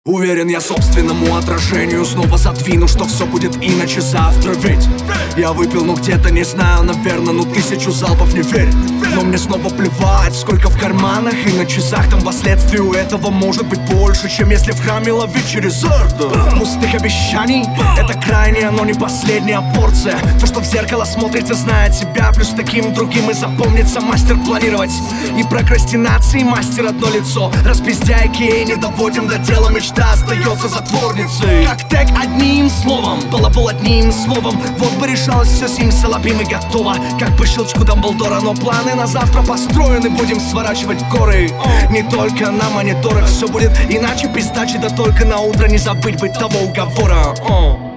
Уверен я собственному отражению снова задвину, что все будет иначе завтра. Ведь я выпил, ну где-то, не знаю, наверное, ну 1000 залпов, не верь. Но мне снова плевать, сколько в карманах и на часах. Там последствий у этого может быть больше, чем если в храме ловить через орду. Пустых обещаний — это крайняя, но не последняя порция. То, что в зеркало смотрится, знает себя, плюс таким другим и запомнится. Мастер планировать и прокрастинации, мастер одно лицо. Распиздяйки и не доводим до дела, мечта остается затворницей. Как тег одним словом, балабол одним словом. Вот бы решалось все симсалабим и готово, как по щелчку Дамблдора. Но планы на завтра построены, будем сворачивать горы. Не только на мониторах все будет иначе, пистачи, да только на утро не забыть быть того уговора.